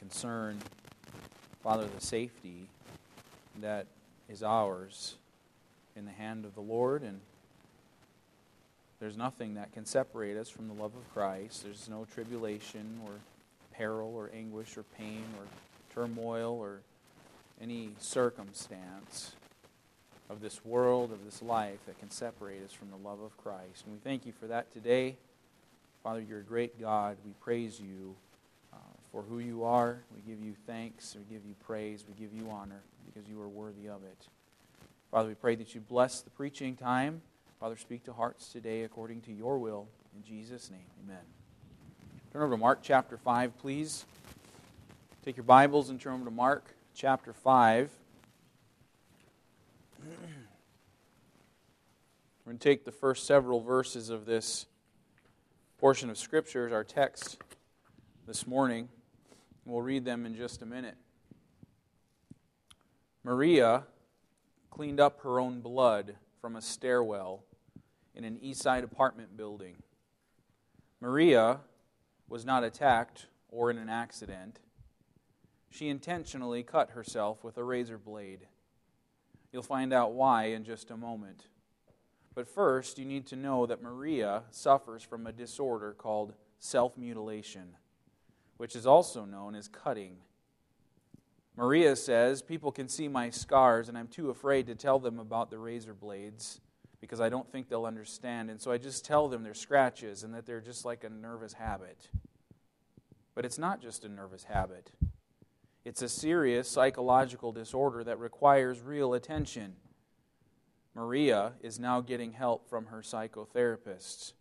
concern, Father, the safety that is ours in the hand of the Lord, and there's nothing that can separate us from the love of Christ. There's no tribulation or peril or anguish or pain or turmoil or any circumstance of this world, of this life, that can separate us from the love of Christ. And we thank you for that today. Father, you're a great God. We praise you for who you are. We give you thanks. We give you praise. We give you honor because you are worthy of it. Father, we pray that you bless the preaching time. Father, speak to hearts today according to your will. In Jesus' name, amen. Turn over to Mark chapter 5, please. Take your Bibles and turn over to Mark chapter 5. We're going to take the first several verses of this portion of Scripture as our text this morning. We'll read them in just a minute. Maria cleaned up her own blood from a stairwell in an East Side apartment building. Maria was not attacked or in an accident. She intentionally cut herself with a razor blade. You'll find out why in just a moment. But first, you need to know that Maria suffers from a disorder called self-mutilation, which is also known as cutting. Maria says, people can see my scars, and I'm too afraid to tell them about the razor blades because I don't think they'll understand. And so I just tell them they're scratches and that they're just like a nervous habit. But it's not just a nervous habit. It's a serious psychological disorder that requires real attention. Maria is now getting help from her psychotherapists.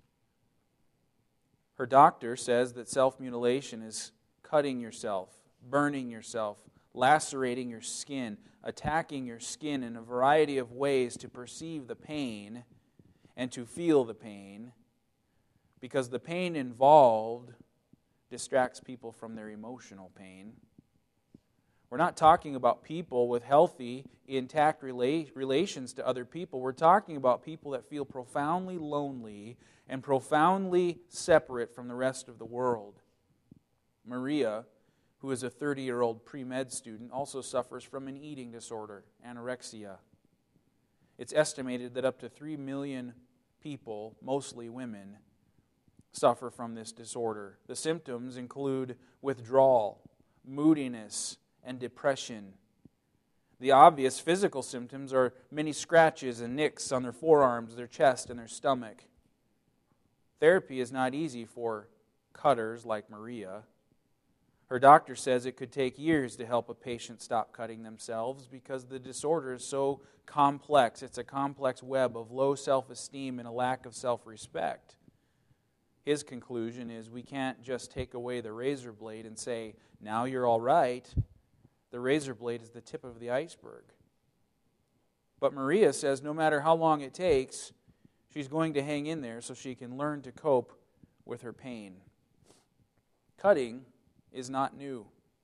Her doctor says that self-mutilation is cutting yourself, burning yourself, lacerating your skin, attacking your skin in a variety of ways to perceive the pain and to feel the pain, because the pain involved distracts people from their emotional pain. We're not talking about people with healthy, intact relations to other people. We're talking about people that feel profoundly lonely and profoundly separate from the rest of the world. Maria, who is a 30-year-old pre-med student, also suffers from an eating disorder, anorexia. It's estimated that up to 3 million people, mostly women, suffer from this disorder. The symptoms include withdrawal, moodiness, and depression. The obvious physical symptoms are many scratches and nicks on their forearms, their chest, and their stomach. Therapy is not easy for cutters like Maria. Her doctor says it could take years to help a patient stop cutting themselves because the disorder is so complex. It's a complex web of low self-esteem and a lack of self-respect. His conclusion is we can't just take away the razor blade and say, now you're all right. The razor blade is the tip of the iceberg. But Maria says no matter how long it takes, she's going to hang in there so she can learn to cope with her pain. Cutting is not new.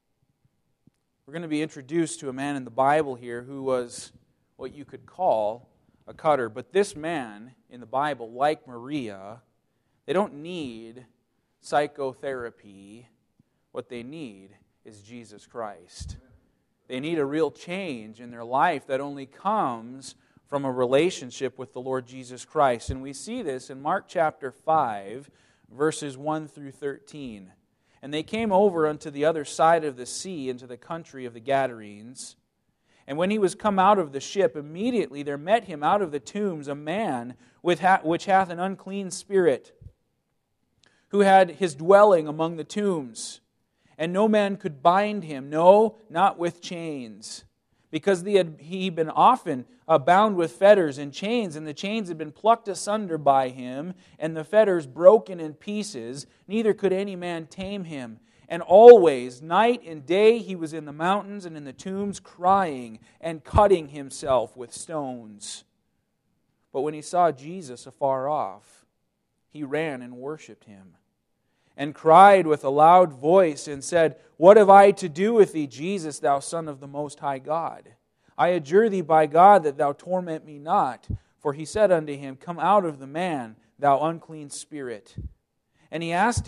We're going to be introduced to a man in the Bible here who was what you could call a cutter. But this man in the Bible, like Maria, they don't need psychotherapy. What they need is Jesus Christ. They need a real change in their life that only comes from a relationship with the Lord Jesus Christ. And we see this in Mark chapter 5, verses 1 through 13. And they came over unto the other side of the sea, into the country of the Gadarenes. And when he was come out of the ship, immediately there met him out of the tombs a man which hath an unclean spirit, who had his dwelling among the tombs. And no man could bind him, no, not with chains, because he had been often bound with fetters and chains, and the chains had been plucked asunder by him, and the fetters broken in pieces. Neither could any man tame him. And always, night and day, he was in the mountains and in the tombs, crying and cutting himself with stones. But when he saw Jesus afar off, he ran and worshipped him, and cried with a loud voice, and said, What have I to do with thee, Jesus, thou Son of the Most High God? I adjure thee by God that thou torment me not. For he said unto him, Come out of the man, thou unclean spirit. And he asked him,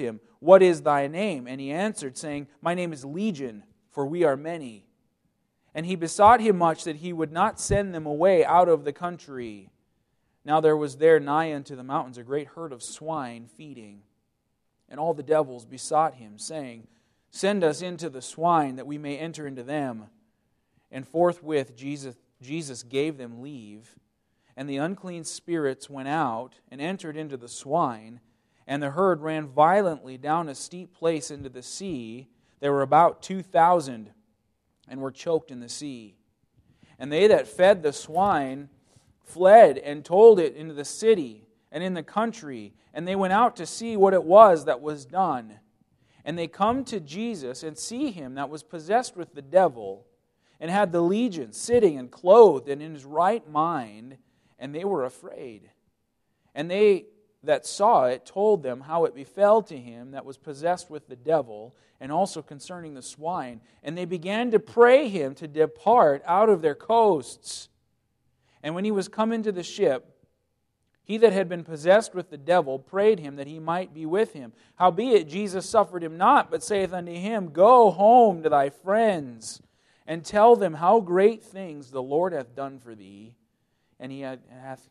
"What is thy name?" And he answered, saying, "My name is Legion, for we are many." And he besought him much that he would not send them away out of the country. Now there was there nigh unto the mountains a great herd of swine feeding. And all the devils besought him, saying, "Send us into the swine, that we may enter into them." And forthwith Jesus gave them leave. And the unclean spirits went out and entered into the swine, and the herd ran violently down a steep place into the sea. There were about 2,000, and were choked in the sea. And they that fed the swine fled and told it into the city and in the country, and they went out to see what it was that was done. And they come to Jesus and see him that was possessed with the devil, and had the legion sitting and clothed and in his right mind, and they were afraid. And they that saw it told them how it befell to him that was possessed with the devil, and also concerning the swine. And they began to pray him to depart out of their coasts. And when he was come into the ship, he that had been possessed with the devil prayed him that he might be with him. Howbeit Jesus suffered him not, but saith unto him, Go home to thy friends, and tell them how great things the Lord hath done for thee, and he hath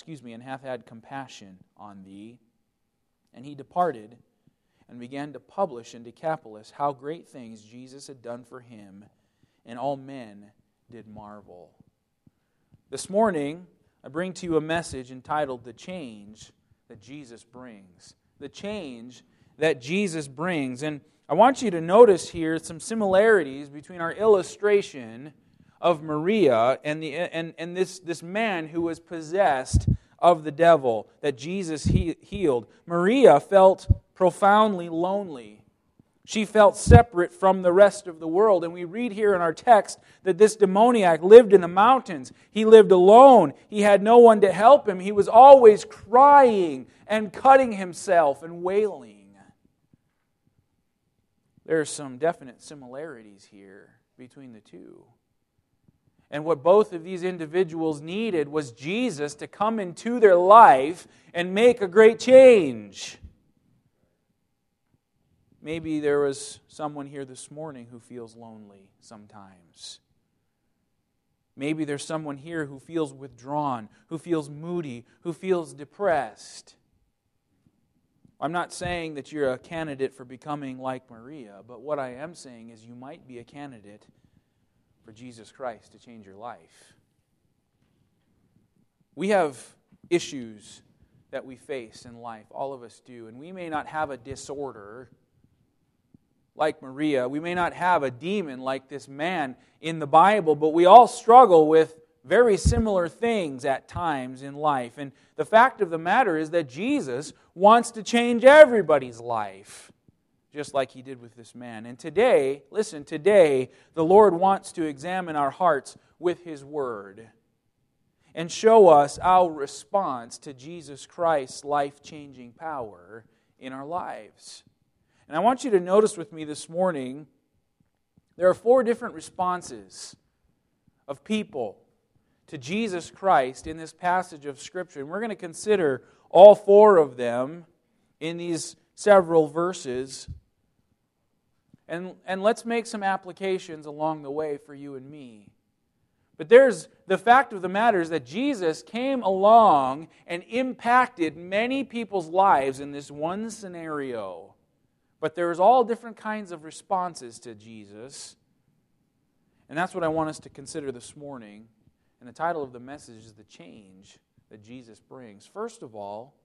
had compassion on thee. And he departed, and began to publish in Decapolis how great things Jesus had done for him, and all men did marvel. This morning, I bring to you a message entitled, The Change That Jesus Brings. The change that Jesus brings. And I want you to notice here some similarities between our illustration of Maria and this man who was possessed of the devil that Jesus healed. Maria felt profoundly lonely. She felt separate from the rest of the world. And we read here in our text that this demoniac lived in the mountains. He lived alone. He had no one to help him. He was always crying and cutting himself and wailing. There are some definite similarities here between the two. And what both of these individuals needed was Jesus to come into their life and make a great change. Maybe there was someone here this morning who feels lonely sometimes. Maybe there's someone here who feels withdrawn, who feels moody, who feels depressed. I'm not saying that you're a candidate for becoming like Maria, but what I am saying is you might be a candidate for Jesus Christ to change your life. We have issues that we face in life, all of us do, and we may not have a disorder like Maria. We may not have a demon like this man in the Bible, but we all struggle with very similar things at times in life. And the fact of the matter is that Jesus wants to change everybody's life, just like He did with this man. And today, the Lord wants to examine our hearts with His Word and show us our response to Jesus Christ's life-changing power in our lives. And I want you to notice with me this morning, there are 4 different responses of people to Jesus Christ in this passage of Scripture. And we're going to consider all 4 of them in these several verses. And let's make some applications along the way for you and me. But there's the fact of the matter is that Jesus came along and impacted many people's lives in this one scenario. But there's all different kinds of responses to Jesus. And that's what I want us to consider this morning. And the title of the message is The Change That Jesus Brings. First of all,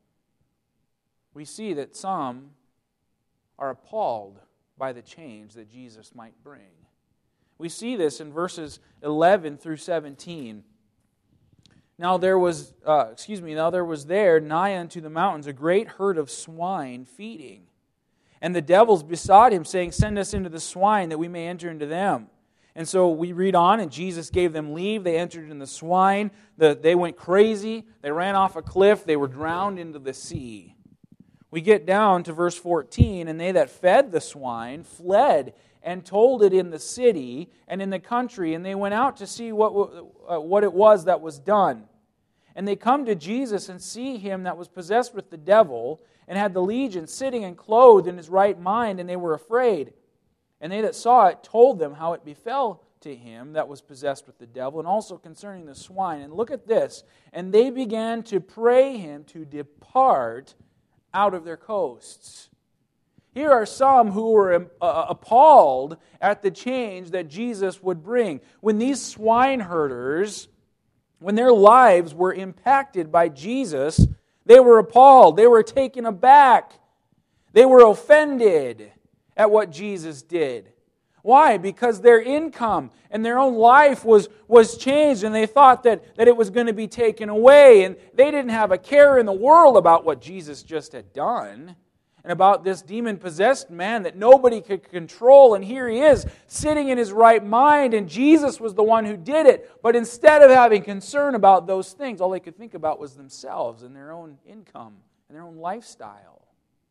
we see that some are appalled by the change that Jesus might bring. We see this in verses 11 through 17. Now there was there nigh unto the mountains a great herd of swine feeding. And the devils besought him, saying, Send us into the swine, that we may enter into them. And so we read on, and Jesus gave them leave. They entered in the swine. They went crazy. They ran off a cliff. They were drowned into the sea. We get down to verse 14, and they that fed the swine fled and told it in the city and in the country, and they went out to see what it was that was done. And they come to Jesus and see him that was possessed with the devil and had the legion sitting and clothed in his right mind, and they were afraid. And they that saw it told them how it befell to him that was possessed with the devil, and also concerning the swine. And look at this. And they began to pray him to depart out of their coasts. Here are some who were appalled at the change that Jesus would bring. When these swine herders, when their lives were impacted by Jesus, they were appalled. They were taken aback. They were offended at what Jesus did. Why? Because their income and their own life was changed, and they thought that it was going to be taken away, and they didn't have a care in the world about what Jesus just had done, and about this demon-possessed man that nobody could control. And here he is, sitting in his right mind, and Jesus was the one who did it. But instead of having concern about those things, all they could think about was themselves and their own income and their own lifestyle.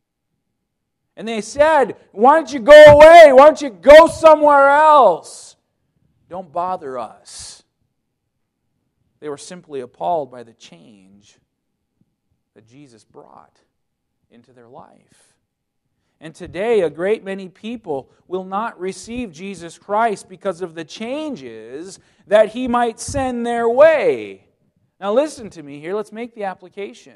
And they said, "Why don't you go away? Why don't you go somewhere else? Don't bother us." They were simply appalled by the change that Jesus brought into their life. And today, a great many people will not receive Jesus Christ because of the changes that He might send their way. Now listen to me here. Let's make the application.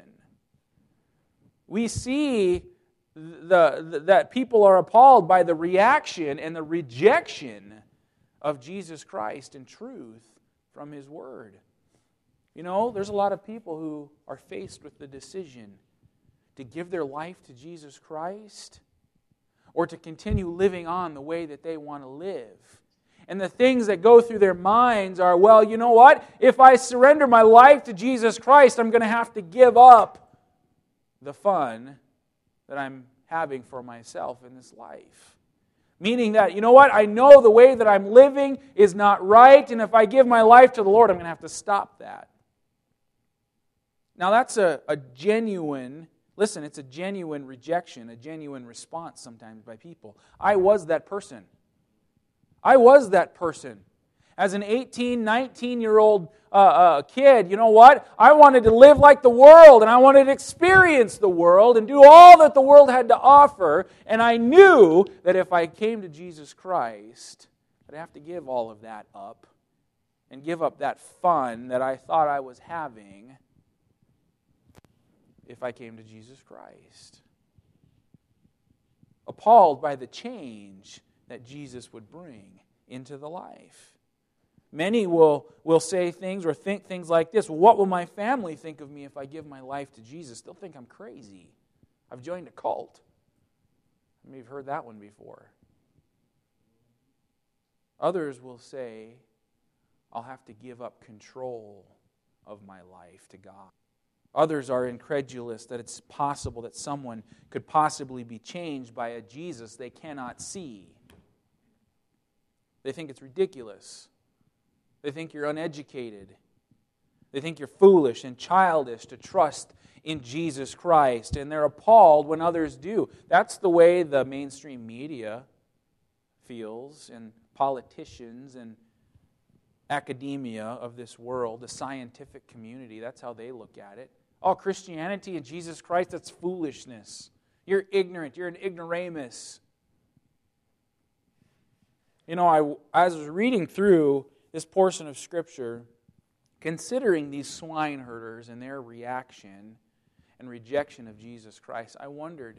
We see that people are appalled by the reaction and the rejection of Jesus Christ and truth from His Word. You know, there's a lot of people who are faced with the decision to give their life to Jesus Christ or to continue living on the way that they want to live. And the things that go through their minds are, well, you know what? If I surrender my life to Jesus Christ, I'm going to have to give up the fun that I'm having for myself in this life. Meaning that, you know what? I know the way that I'm living is not right, and if I give my life to the Lord, I'm going to have to stop that. Now that's a genuine, listen, it's a genuine rejection, a genuine response sometimes by people. I was that person. I was that person. As an 18, 19-year-old kid, you know what? I wanted to live like the world, and I wanted to experience the world and do all that the world had to offer, and I knew that if I came to Jesus Christ, I'd have to give all of that up and give up that fun that I thought I was having if I came to Jesus Christ. Appalled by the change that Jesus would bring into the life. Many will say things or think things like this. Well, what will my family think of me if I give my life to Jesus? They'll think I'm crazy. I've joined a cult. You may have heard that one before. Others will say, I'll have to give up control of my life to God. Others are incredulous that it's possible that someone could possibly be changed by a Jesus they cannot see. They think it's ridiculous. They think you're uneducated. They think you're foolish and childish to trust in Jesus Christ. And they're appalled when others do. That's the way the mainstream media feels, and politicians and academia of this world, the scientific community, that's how they look at it. Oh, Christianity and Jesus Christ, that's foolishness. You're ignorant. You're an ignoramus. You know, as I was reading through this portion of Scripture, considering these swine herders and their reaction and rejection of Jesus Christ, I wondered,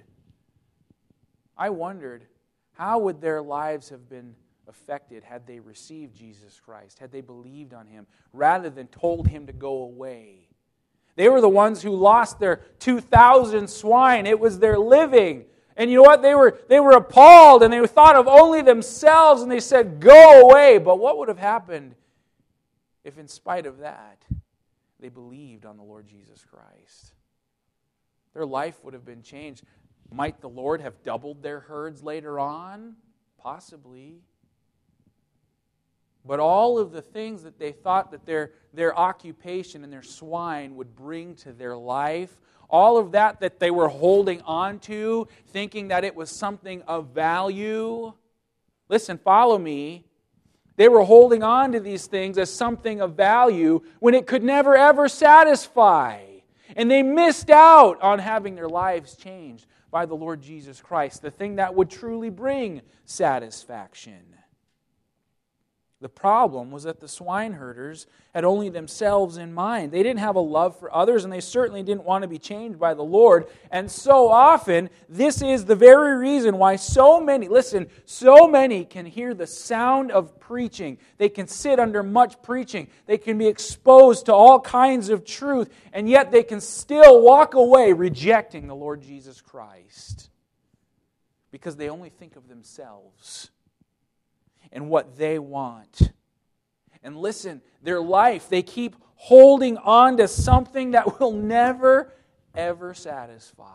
how would their lives have been affected had they received Jesus Christ, had they believed on Him, rather than told Him to go away. They were the ones who lost their 2,000 swine. It was their living. And you know what? They were appalled, and they thought of only themselves, and they said, go away. But what would have happened if in spite of that, they believed on the Lord Jesus Christ? Their life would have been changed. Might the Lord have doubled their herds later on? Possibly. But all of the things that they thought that their occupation and their swine would bring to their life, all of that they were holding on to, thinking that it was something of value. Listen, follow me. They were holding on to these things as something of value when it could never ever satisfy. And they missed out on having their lives changed by the Lord Jesus Christ, the thing that would truly bring satisfaction. The problem was that the swineherders had only themselves in mind. They didn't have a love for others, and they certainly didn't want to be changed by the Lord. And so often, this is the very reason why so many can hear the sound of preaching. They can sit under much preaching. They can be exposed to all kinds of truth, and yet they can still walk away rejecting the Lord Jesus Christ because they only think of themselves and what they want. And listen, their life, they keep holding on to something that will never, ever satisfy.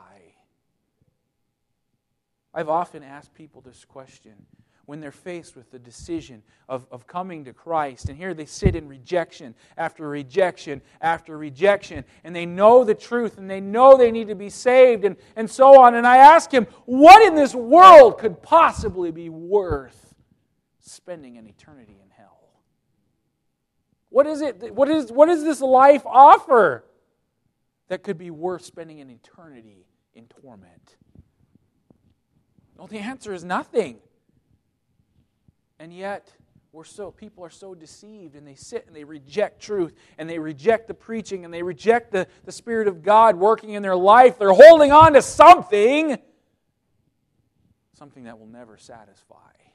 I've often asked people this question when they're faced with the decision of coming to Christ. And here they sit in rejection after rejection after rejection. And they know the truth and they know they need to be saved and so on. And I ask him, what in this world could possibly be worth spending an eternity in hell? What is it? What does this life offer that could be worth spending an eternity in torment? Well, the answer is nothing. And yet, people are so deceived, and they sit and they reject truth, and they reject the preaching, and they reject the Spirit of God working in their life. They're holding on to something that will never satisfy.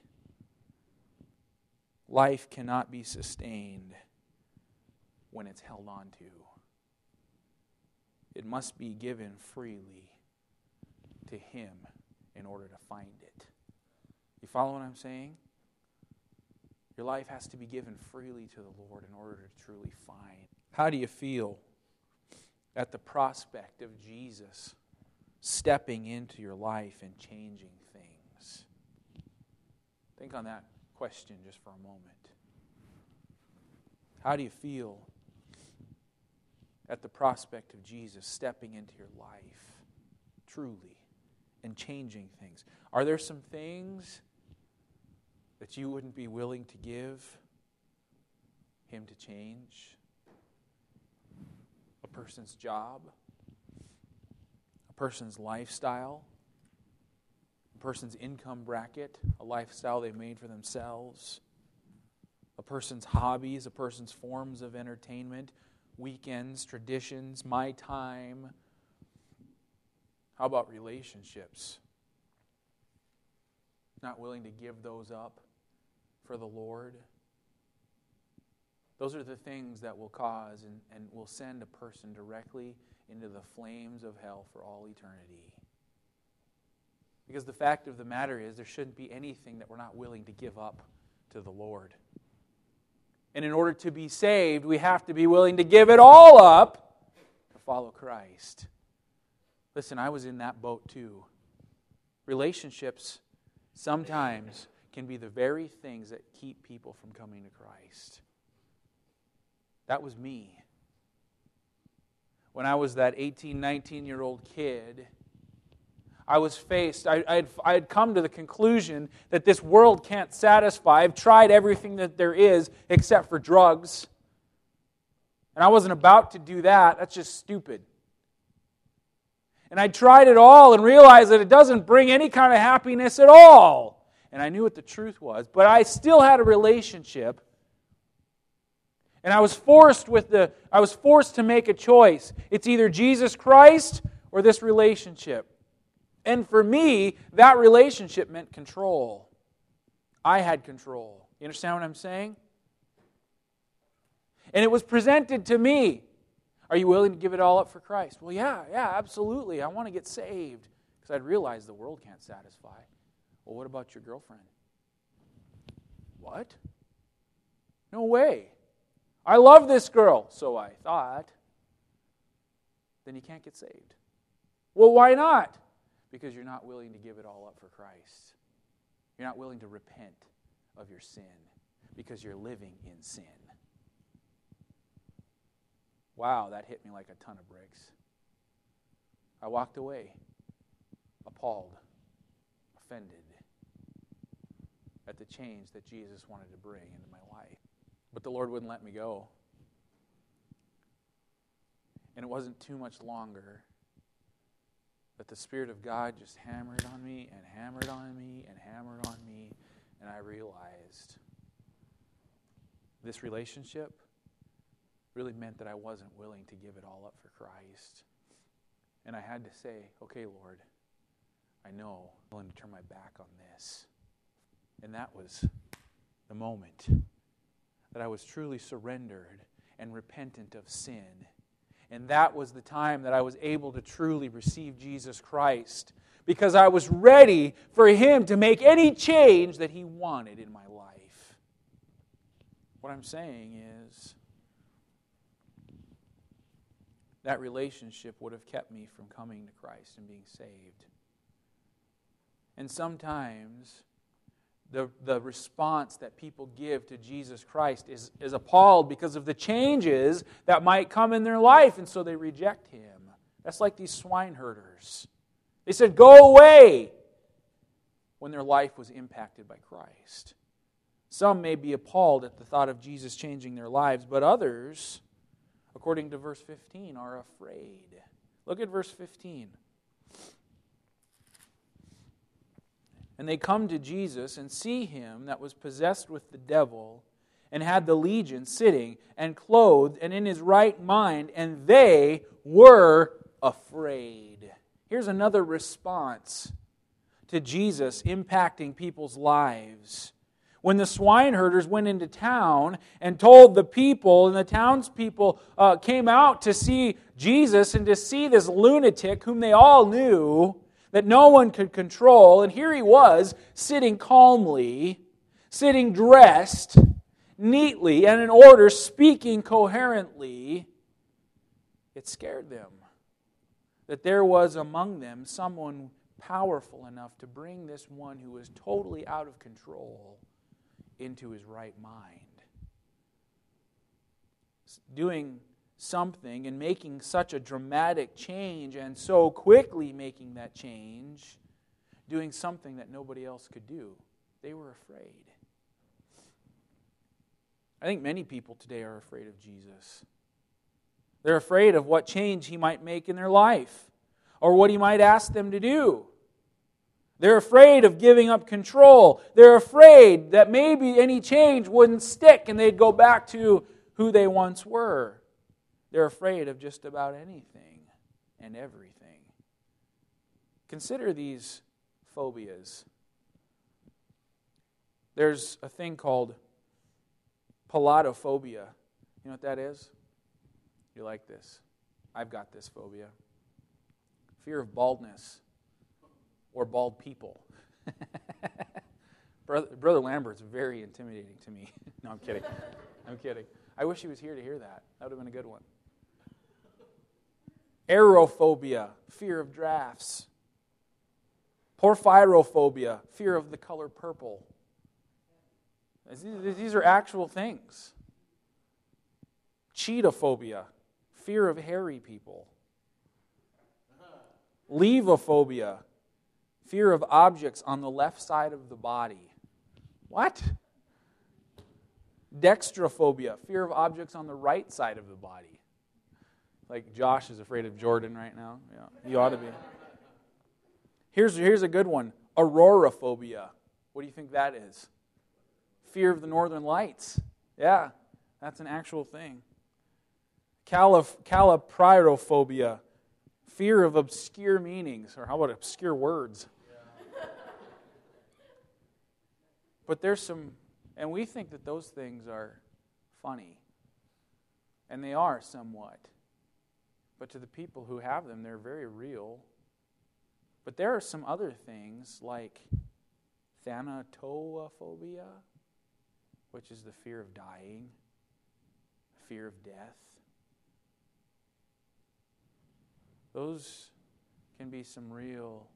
Life cannot be sustained when it's held on to. It must be given freely to Him in order to find it. You follow what I'm saying? Your life has to be given freely to the Lord in order to truly find. How do you feel at the prospect of Jesus stepping into your life and changing things? Think on that question just for a moment. How do you feel at the prospect of Jesus stepping into your life truly and changing things? Are there some things that you wouldn't be willing to give Him to change? A person's job, a person's lifestyle, a person's income bracket, a lifestyle they've made for themselves, a person's hobbies, a person's forms of entertainment, weekends, traditions, my time. How about relationships? Not willing to give those up for the Lord? Those are the things that will cause and will send a person directly into the flames of hell for all eternity. Because the fact of the matter is, there shouldn't be anything that we're not willing to give up to the Lord. And in order to be saved, we have to be willing to give it all up to follow Christ. Listen, I was in that boat too. Relationships sometimes can be the very things that keep people from coming to Christ. That was me. When I was that 18, 19-year-old kid, I was faced, I had come to the conclusion that this world can't satisfy. I've tried everything that there is except for drugs. And I wasn't about to do that. That's just stupid. And I tried it all and realized that it doesn't bring any kind of happiness at all. And I knew what the truth was. But I still had a relationship. And I was forced to make a choice. It's either Jesus Christ or this relationship. And for me, that relationship meant control. I had control. You understand what I'm saying? And it was presented to me. Are you willing to give it all up for Christ? Well, yeah, absolutely. I want to get saved. Because I'd realized the world can't satisfy. Well, what about your girlfriend? What? No way. I love this girl, so I thought. Then you can't get saved. Well, why not? Because you're not willing to give it all up for Christ. You're not willing to repent of your sin because you're living in sin. Wow, that hit me like a ton of bricks. I walked away, appalled, offended. at the change that Jesus wanted to bring into my life. But the Lord wouldn't let me go. And it wasn't too much longer that the Spirit of God just hammered on me and hammered on me and hammered on me, and I realized this relationship really meant that I wasn't willing to give it all up for Christ. And I had to say, okay, Lord, I know I'm willing to turn my back on this. And that was the moment that I was truly surrendered and repentant of sin. And that was the time that I was able to truly receive Jesus Christ, because I was ready for Him to make any change that He wanted in my life. What I'm saying is, that relationship would have kept me from coming to Christ and being saved. And sometimes the response that people give to Jesus Christ is appalled because of the changes that might come in their life, and so they reject Him. That's like these swine herders. They said, "Go away," when their life was impacted by Christ. Some may be appalled at the thought of Jesus changing their lives, but others, according to verse 15, are afraid. Look at verse 15. And they come to Jesus and see him that was possessed with the devil and had the legion sitting and clothed and in his right mind, and they were afraid. Here's another response to Jesus impacting people's lives. When the swineherders went into town and told the people, and the townspeople came out to see Jesus and to see this lunatic whom they all knew that no one could control, and here he was sitting calmly, sitting dressed neatly and in order, speaking coherently, it scared them that there was among them someone powerful enough to bring this one who was totally out of control into his right mind. Doing something and making such a dramatic change, and so quickly making that change, doing something that nobody else could do. They were afraid. I think many people today are afraid of Jesus. They're afraid of what change He might make in their life, or what He might ask them to do. They're afraid of giving up control. They're afraid that maybe any change wouldn't stick and they'd go back to who they once were. They're afraid of just about anything and everything. Consider these phobias. There's a thing called palatophobia. You know what that is? You like this? I've got this phobia. Fear of baldness. Or bald people. Brother Lambert's very intimidating to me. No, I'm kidding. I'm kidding. I wish he was here to hear that. That would have been a good one. Aerophobia, fear of drafts. Porphyrophobia, fear of the color purple. These are actual things. Cheetophobia, fear of hairy people. Levophobia, fear of objects on the left side of the body. What? Dextrophobia, fear of objects on the right side of the body. Like Josh is afraid of Jordan right now. Yeah, you ought to be. Here's a good one. Auroraphobia. What do you think that is? Fear of the northern lights. Yeah, that's an actual thing. Calaprirophobia. Fear of obscure meanings. Or how about obscure words? But there's some, and we think that those things are funny. And they are somewhat. But to the people who have them, they're very real. But there are some other things like thanatophobia, which is the fear of dying, fear of death. Those can be some real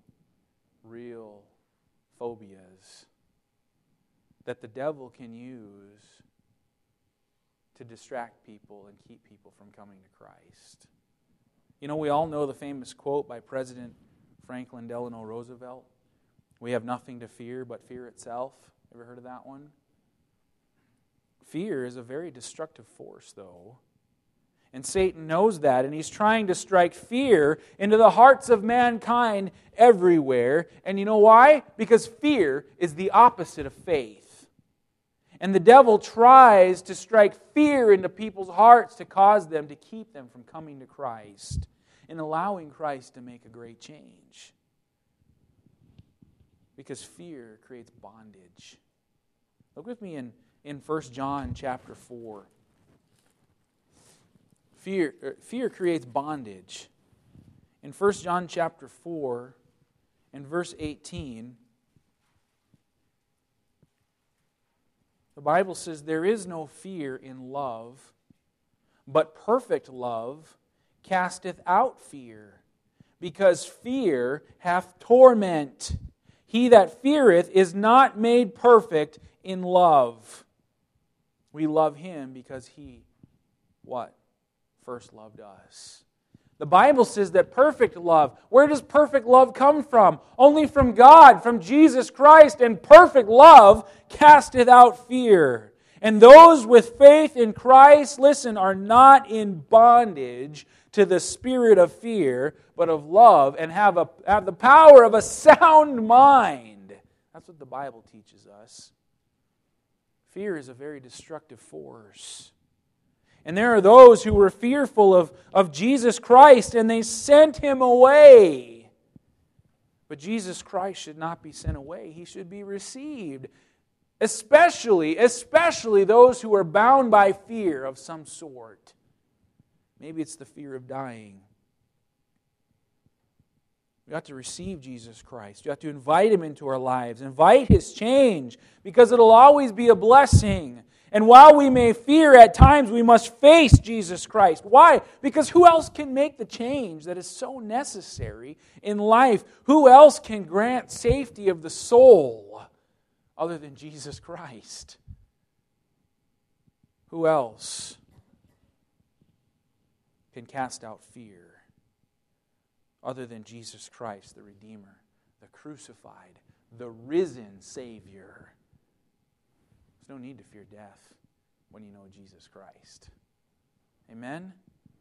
phobias that the devil can use to distract people and keep people from coming to Christ. You know, we all know the famous quote by President Franklin Delano Roosevelt. We have nothing to fear but fear itself. Ever heard of that one? Fear is a very destructive force, though. And Satan knows that, and he's trying to strike fear into the hearts of mankind everywhere. And you know why? Because fear is the opposite of faith. And the devil tries to strike fear into people's hearts to cause them, to keep them from coming to Christ and allowing Christ to make a great change. Because fear creates bondage. Look with me in 1 John chapter 4. Fear creates bondage. In 1 John chapter 4 and verse 18, the Bible says, "There is no fear in love, but perfect love casteth out fear, because fear hath torment. He that feareth is not made perfect in love." We love Him because He, what? First loved us. The Bible says that perfect love, where does perfect love come from? Only from God, from Jesus Christ. And perfect love casteth out fear. And those with faith in Christ, listen, are not in bondage to the spirit of fear, but of love, and have the power of a sound mind. That's what the Bible teaches us. Fear is a very destructive force. And there are those who were fearful of Jesus Christ, and they sent Him away. But Jesus Christ should not be sent away. He should be received. Especially those who are bound by fear of some sort. Maybe it's the fear of dying. We have to receive Jesus Christ. We have to invite Him into our lives. Invite His change, because it'll always be a blessing. And while we may fear at times, we must face Jesus Christ. Why? Because who else can make the change that is so necessary in life? Who else can grant safety of the soul other than Jesus Christ? Who else can cast out fear other than Jesus Christ, the Redeemer, the crucified, the risen Savior? There's no need to fear death when you know Jesus Christ. Amen?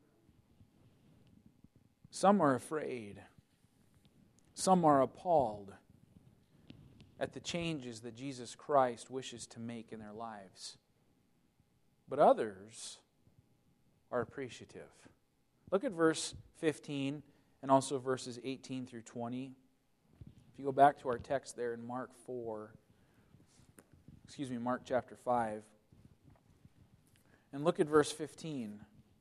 Some are afraid. Some are appalled at the changes that Jesus Christ wishes to make in their lives. But others are appreciative. Look at verse 15 and also verses 18 through 20. If you go back to our text there in Mark chapter 5, and look at verse 15.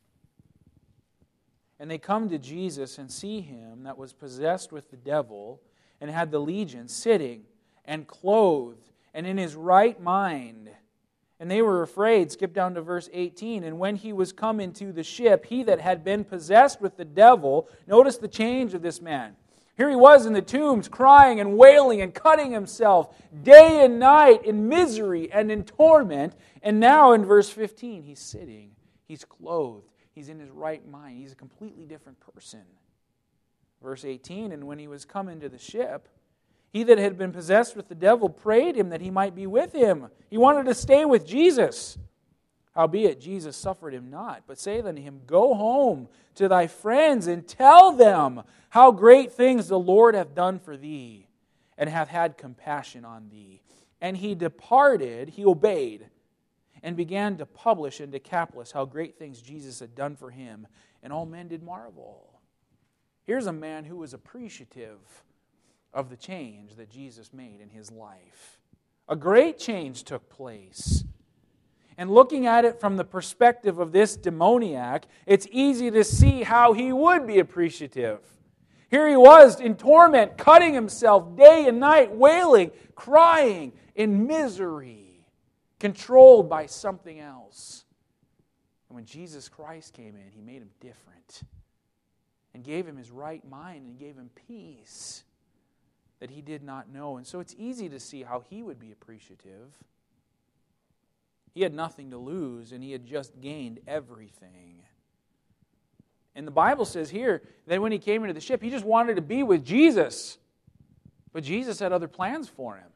"And they come to Jesus and see him that was possessed with the devil and had the legion sitting and clothed and in his right mind. And they were afraid." Skip down to verse 18. "And when he was come into the ship, he that had been possessed with the devil," notice the change of this man. Here he was in the tombs, crying and wailing and cutting himself day and night in misery and in torment. And now in verse 15, he's sitting, he's clothed, he's in his right mind. He's a completely different person. Verse 18, "And when he was come into the ship, he that had been possessed with the devil prayed him that he might be with him." He wanted to stay with Jesus. "Howbeit Jesus suffered him not, but saith unto him, Go home to thy friends and tell them how great things the Lord hath done for thee, and hath had compassion on thee. And he departed," he obeyed, "and began to publish in Decapolis how great things Jesus had done for him, and all men did marvel." Here's a man who was appreciative of the change that Jesus made in his life. A great change took place. And looking at it from the perspective of this demoniac, it's easy to see how he would be appreciative. Here he was in torment, cutting himself day and night, wailing, crying in misery, controlled by something else. And when Jesus Christ came in, He made him different and gave him his right mind and gave him peace that he did not know. And so it's easy to see how he would be appreciative. He had nothing to lose, and he had just gained everything. And the Bible says here that when he came into the ship, he just wanted to be with Jesus. But Jesus had other plans for him.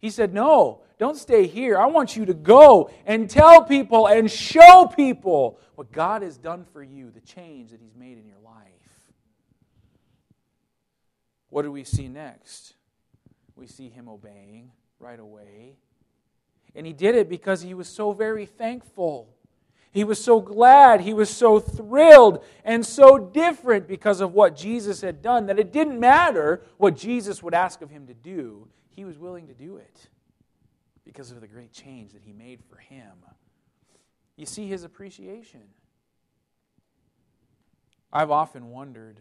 He said, no, don't stay here. I want you to go and tell people and show people what God has done for you, the change that He's made in your life. What do we see next? We see Him obeying right away. And He did it because He was so very thankful. He was so glad, He was so thrilled, and so different because of what Jesus had done that it didn't matter what Jesus would ask of Him to do. He was willing to do it because of the great change that He made for him. You see His appreciation. I've often wondered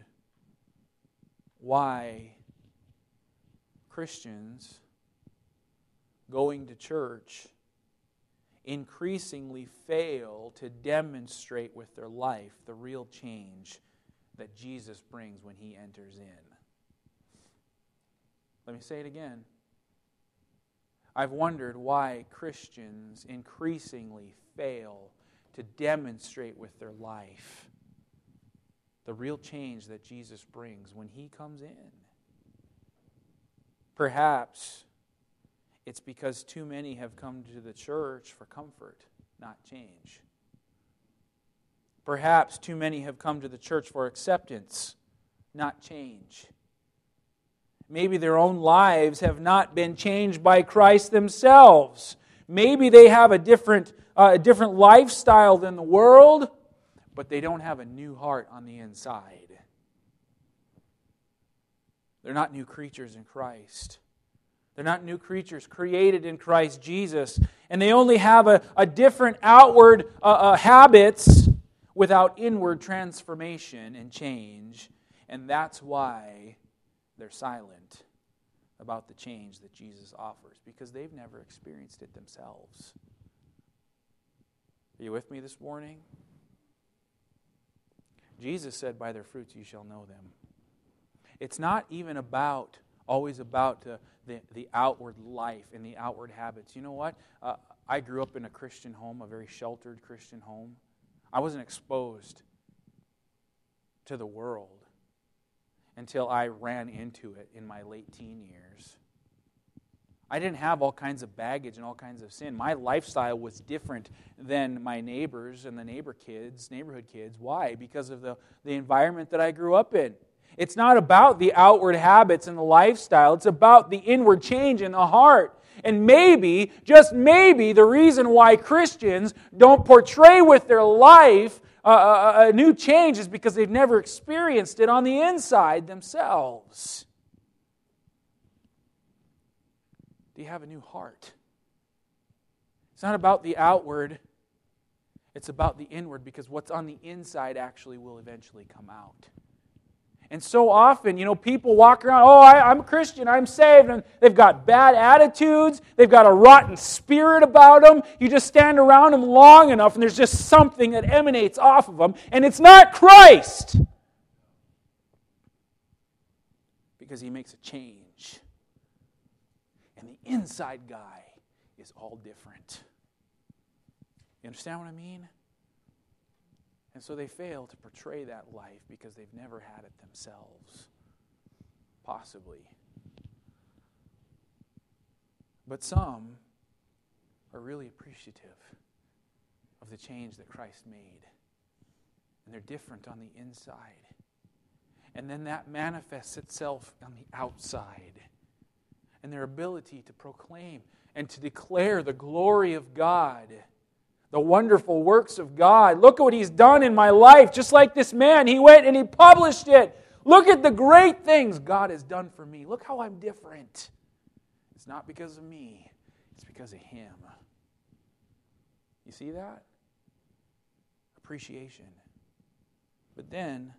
why Christians going to church increasingly fail to demonstrate with their life the real change that Jesus brings when He enters in. Let me say it again. I've wondered why Christians increasingly fail to demonstrate with their life the real change that Jesus brings when He comes in. Perhaps it's because too many have come to the church for comfort, not change. Perhaps too many have come to the church for acceptance, not change. Maybe their own lives have not been changed by Christ themselves. Maybe they have a different lifestyle than the world, but they don't have a new heart on the inside. They're not new creatures in Christ. They're not new creatures created in Christ Jesus. And they only have a different outward habits without inward transformation and change. And that's why they're silent about the change that Jesus offers, because they've never experienced it themselves. Are you with me this morning? Jesus said, by their fruits you shall know them. It's not even always about the outward life and the outward habits. You know what? I grew up in a Christian home, a very sheltered Christian home. I wasn't exposed to the world until I ran into it in my late teen years. I didn't have all kinds of baggage and all kinds of sin. My lifestyle was different than my neighbors and the neighborhood kids. Why? Because of the environment that I grew up in. It's not about the outward habits and the lifestyle. It's about the inward change in the heart. And maybe, just maybe, the reason why Christians don't portray with their life a new change is because they've never experienced it on the inside themselves. Do you have a new heart? It's not about the outward. It's about the inward, because what's on the inside actually will eventually come out. And so often, people walk around, I'm a Christian, I'm saved, and they've got bad attitudes, they've got a rotten spirit about them. You just stand around them long enough, and there's just something that emanates off of them, and it's not Christ. Because He makes a change. And the inside guy is all different. You understand what I mean? And so they fail to portray that life because they've never had it themselves. Possibly. But some are really appreciative of the change that Christ made. And they're different on the inside. And then that manifests itself on the outside. And their ability to proclaim and to declare the glory of God, the wonderful works of God. Look at what He's done in my life. Just like this man, he went and he published it. Look at the great things God has done for me. Look how I'm different. It's not because of me. It's because of Him. You see that? Appreciation. But then,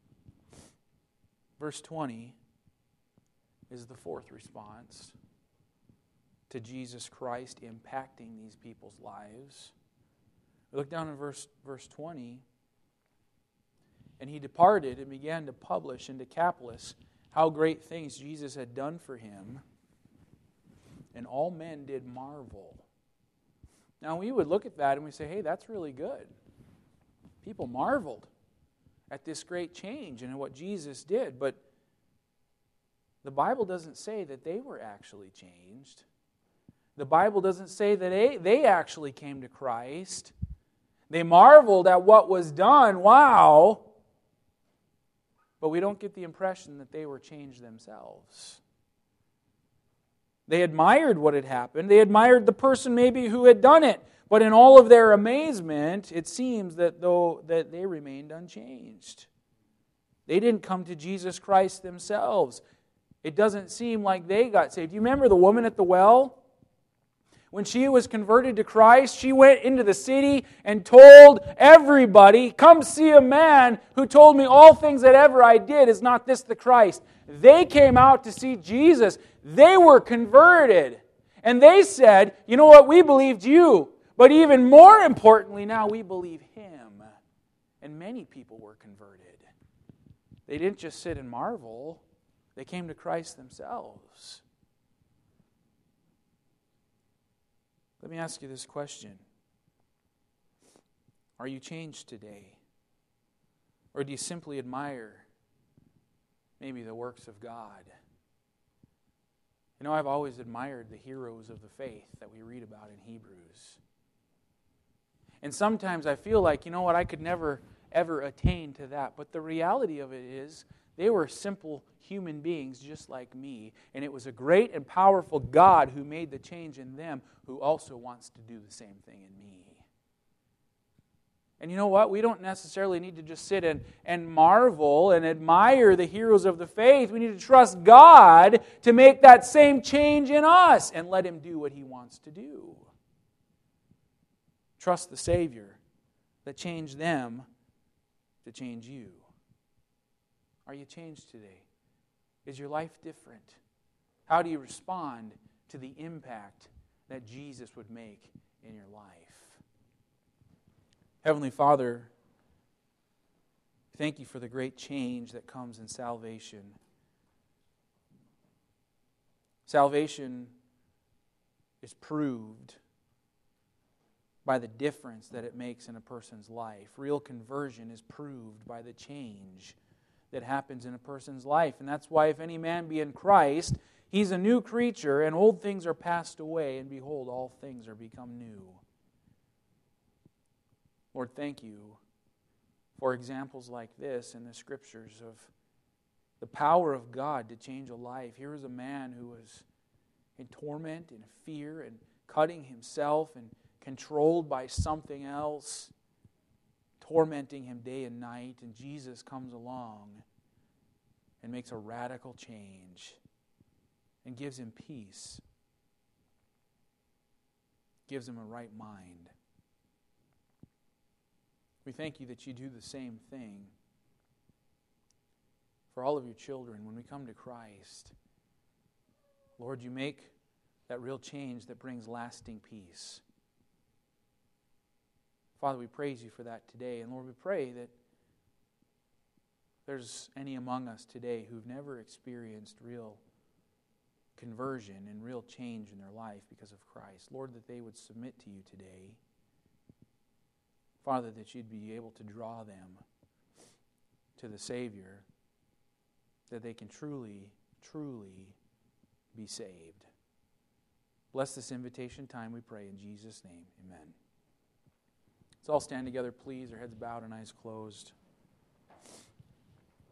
verse 20 is the fourth response to Jesus Christ impacting these people's lives. We look down in verse 20. And he departed and began to publish in Decapolis how great things Jesus had done for him. And all men did marvel. Now we would look at that and we say, hey, that's really good. People marveled at this great change and what Jesus did. But the Bible doesn't say that they were actually changed. The Bible doesn't say that they actually came to Christ. They marveled at what was done. Wow! But we don't get the impression that they were changed themselves. They admired what had happened. They admired the person maybe who had done it. But in all of their amazement, it seems that they remained unchanged. They didn't come to Jesus Christ themselves. It doesn't seem like they got saved. You remember the woman at the well? When she was converted to Christ, she went into the city and told everybody, "Come see a man who told me all things that ever I did. Is not this the Christ?" They came out to see Jesus. They were converted. And they said, "You know what? We believed you. But even more importantly, now we believe Him." And many people were converted. They didn't just sit and marvel. They came to Christ themselves. Let me ask you this question. Are you changed today? Or do you simply admire maybe the works of God? You know, I've always admired the heroes of the faith that we read about in Hebrews. And sometimes I feel like, you know what, I could never, ever attain to that. But the reality of it is, they were simple human beings just like me. And it was a great and powerful God who made the change in them, who also wants to do the same thing in me. And you know what? We don't necessarily need to just sit and marvel and admire the heroes of the faith. We need to trust God to make that same change in us and let Him do what He wants to do. Trust the Savior that changed them to change you. Are you changed today? Is your life different? How do you respond to the impact that Jesus would make in your life? Heavenly Father, thank You for the great change that comes in salvation. Salvation is proved by the difference that it makes in a person's life. Real conversion is proved by the change that happens in a person's life. And that's why if any man be in Christ, he's a new creature, and old things are passed away, and behold, all things are become new. Lord, thank You for examples like this in the Scriptures of the power of God to change a life. Here is a man who was in torment and fear and cutting himself and controlled by something else, tormenting him day and night, and Jesus comes along and makes a radical change and gives him peace, gives him a right mind. We thank You that You do the same thing for all of Your children when we come to Christ. Lord, You make that real change that brings lasting peace. Father, we praise You for that today. And Lord, we pray that there's any among us today who've never experienced real conversion and real change in their life because of Christ. Lord, that they would submit to You today. Father, that You'd be able to draw them to the Savior, that they can truly, truly be saved. Bless this invitation time, we pray in Jesus' name. Amen. Let's all stand together, please, our heads bowed and eyes closed.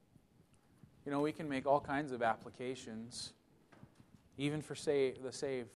You know, we can make all kinds of applications, even for the saved.